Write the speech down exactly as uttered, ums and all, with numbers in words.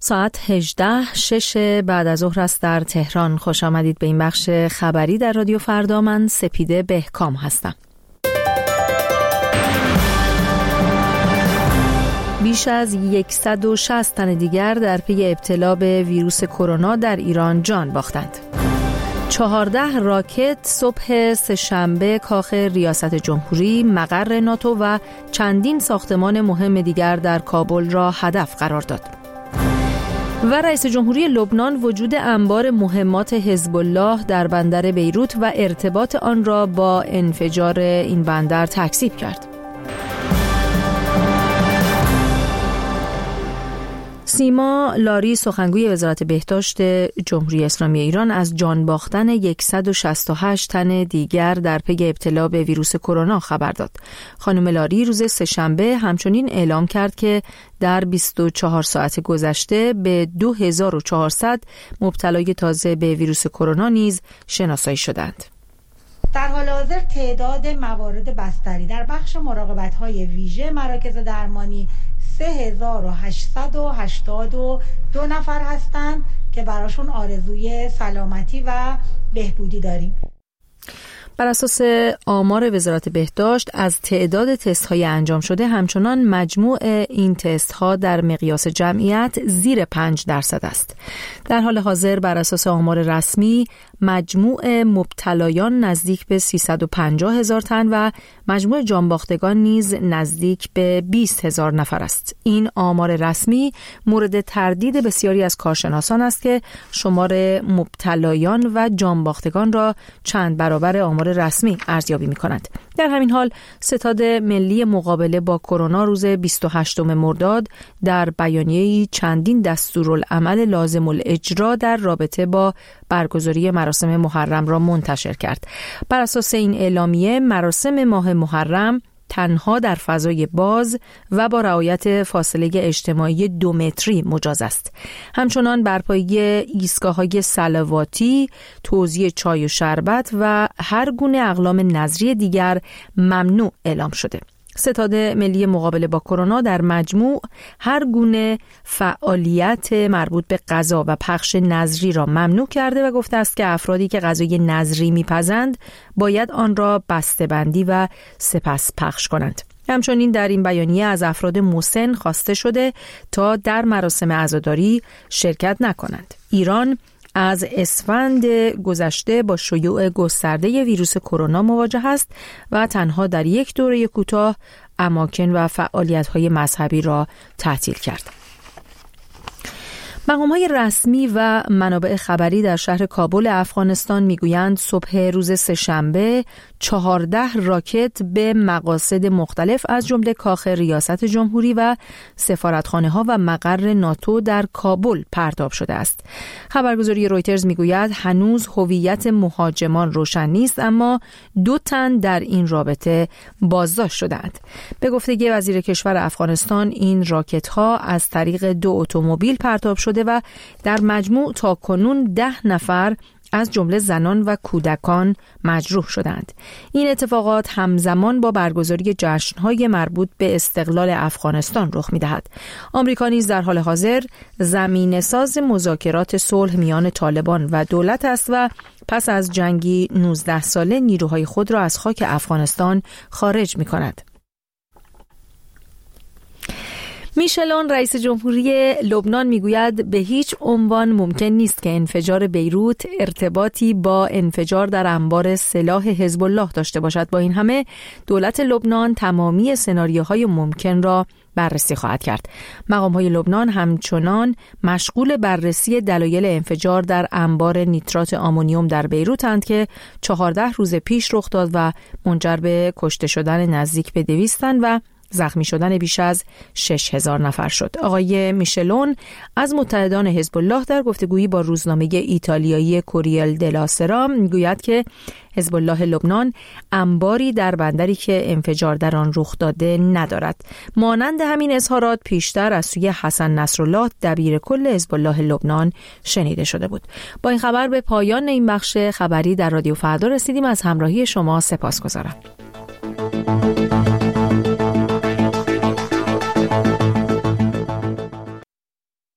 ساعت هجده شش بعد از ظهر است در تهران. خوش آمدید به این بخش خبری در رادیو فردا. من سپیده بهکام هستم. بیش از صد و شصت تن دیگر در پی ابتلا به ویروس کرونا در ایران جان باختند. چهارده راکت صبح سه‌شنبه کاخ ریاست جمهوری، مقر ناتو و چندین ساختمان مهم دیگر در کابل را هدف قرار داد. و رئیس جمهوری لبنان وجود انبار مهمات حزب الله در بندر بیروت و ارتباط آن را با انفجار این بندر تکذیب کرد. سیما لاری سخنگوی وزارت بهداشت جمهوری اسلامی ایران از جان باختن صد و شصت و هشت تن دیگر در پی ابتلا به ویروس کرونا خبر داد. خانم لاری روز سه‌شنبه همچنین اعلام کرد که در بیست و چهار ساعت گذشته به دو هزار و چهارصد مبتلای تازه به ویروس کرونا نیز شناسایی شدند. در حال حاضر تعداد موارد بستری در بخش مراقبت‌های ویژه مراکز درمانی سه هزار و هشتصد و هشتاد و دو نفر هستند که براشون آرزوی سلامتی و بهبودی داریم. بر اساس آمار وزارت بهداشت از تعداد تست‌های انجام شده همچنان مجموع این تست‌ها در مقیاس جمعیت زیر پنج درصد است. در حال حاضر بر اساس آمار رسمی مجموع مبتلایان نزدیک به سیصد و پنجاه هزار تن و مجموع جانباختگان نیز نزدیک به بیست هزار نفر است. این آمار رسمی مورد تردید بسیاری از کارشناسان است که شمار مبتلایان و جانباختگان را چند برابر آمار رسمی ارزیابی می‌کند. در همین حال ستاد ملی مقابله با کرونا روز بیست و هشتم مرداد در بیانیه‌ای چندین دستورالعمل لازم الاجرا در رابطه با برگزاری مراسم محرم را منتشر کرد. بر اساس این اعلامیه مراسم ماه محرم تنها در فضای باز و با رعایت فاصله اجتماعی دو متری مجاز است. همچنان برپایی ایستگاه‌های صلواتی، توزیع چای و شربت و هر گونه اقلام نظری دیگر ممنوع اعلام شده. ستاد ملی مقابله با کرونا در مجموع هر گونه فعالیت مربوط به غذا و پخش نظری را ممنوع کرده و گفته است که افرادی که غذای نظری می‌پزند باید آن را بسته‌بندی و سپس پخش کنند. همچنین در این بیانیه از افراد مسن خواسته شده تا در مراسم عزاداری شرکت نکنند. ایران از اسفند گذشته با شیوع گسترده ویروس کرونا مواجه است و تنها در یک دوره کوتاه اماکن و فعالیت‌های مذهبی را تعطیل کرد. مقام‌های رسمی و منابع خبری در شهر کابل افغانستان میگویند صبح روز سه‌شنبه چهارده راکت به مقاصد مختلف از جمله کاخ ریاست جمهوری و سفارتخانه‌ها و مقر ناتو در کابل پرتاب شده است. خبرگزاری رویترز میگوید هنوز هویت مهاجمان روشن نیست، اما دو تن در این رابطه بازداشت شدند. به گفته وزیر کشور افغانستان این راکت‌ها از طریق دو اتومبیل پرتاب شده و در مجموع تا کنون ده نفر از جمله زنان و کودکان مجروح شدند. این اتفاقات همزمان با برگزاری جشن‌های مربوط به استقلال افغانستان رخ می‌دهد. آمریکا نیز در حال حاضر زمینه‌ساز مذاکرات صلح میان طالبان و دولت است و پس از جنگی نوزده ساله نیروهای خود را از خاک افغانستان خارج می‌کند. میشل اون رئیس جمهوری لبنان میگوید به هیچ عنوان ممکن نیست که انفجار بیروت ارتباطی با انفجار در انبار سلاح حزب الله داشته باشد. با این همه دولت لبنان تمامی سناریوهای ممکن را بررسی خواهد کرد. مقام‌های لبنان همچنان مشغول بررسی دلایل انفجار در انبار نیترات آمونیوم در بیروتند که چهارده روز پیش رخ داد و منجر به کشته شدن نزدیک به دویست تن و زخمی شدن بیش از شش هزار نفر شد. آقای میشلون از متحدان حزب الله در گفتگویی با روزنامه ایتالیایی کوریل دلا سرا میگوید که حزب الله لبنان انباری در بندری که انفجار در آن رخ داده ندارد. مانند همین اظهارات پیشتر از سوی حسن نصرالله دبیر کل حزب الله لبنان شنیده شده بود. با این خبر به پایان این بخش خبری در رادیو فردا رسیدیم. از همراهی شما سپاسگزارم.